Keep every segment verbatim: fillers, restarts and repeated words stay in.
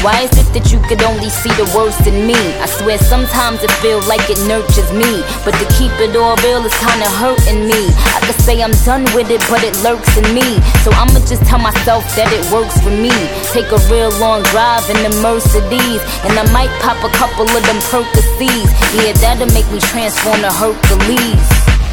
Why is it that you could only see the worst in me? I swear sometimes it feels like it nurtures me, but to keep it all real is kinda hurting me. I could say I'm done with it, but it lurks in me. So I'ma just tell myself that it works for me. Take a real long drive in the Mercedes, and I might pop a couple of them Percocets. Yeah, that'll make me transform to Hercules.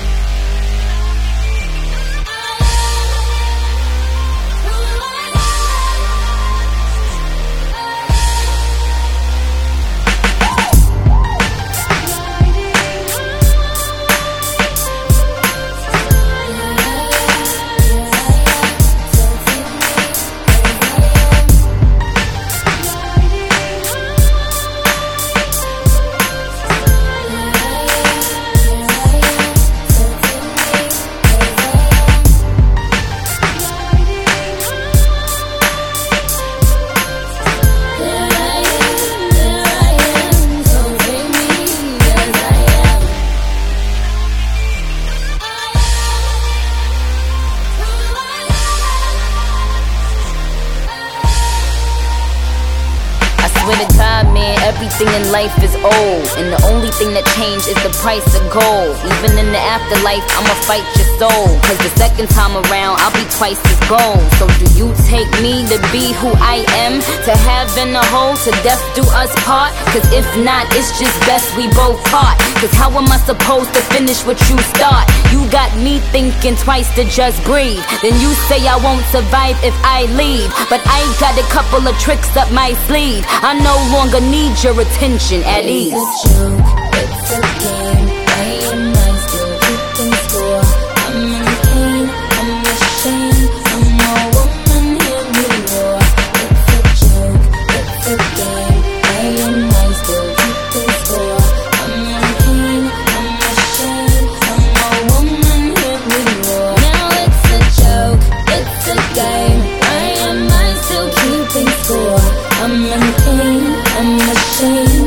Swear to God, man, everything in life is old, and the only thing that changed is the price of gold. Even in the afterlife, I'ma fight your soul, cause the second time around, I'll be twice as gold. So do you take me to be who I am, to heaven or hole, to death do us part? Cause if not, it's just best we both part. Cause how am I supposed to finish what you start? You got me thinking twice to just breathe. Then you say I won't survive if I leave, but I got a couple of tricks up my sleeve. I no longer need your attention at ease. It's a joke, it's a game. Why am I still keeping score? I'm in pain, I'm ashamed. I'm a woman, hear me roar. It's a joke, it's a game. Why am I still keeping score? I'm in pain, I'm ashamed. I'm a woman, hear me roar. Now it's a joke, it's a game. Why am I still keeping score? I'm in pain, I'm ashamed.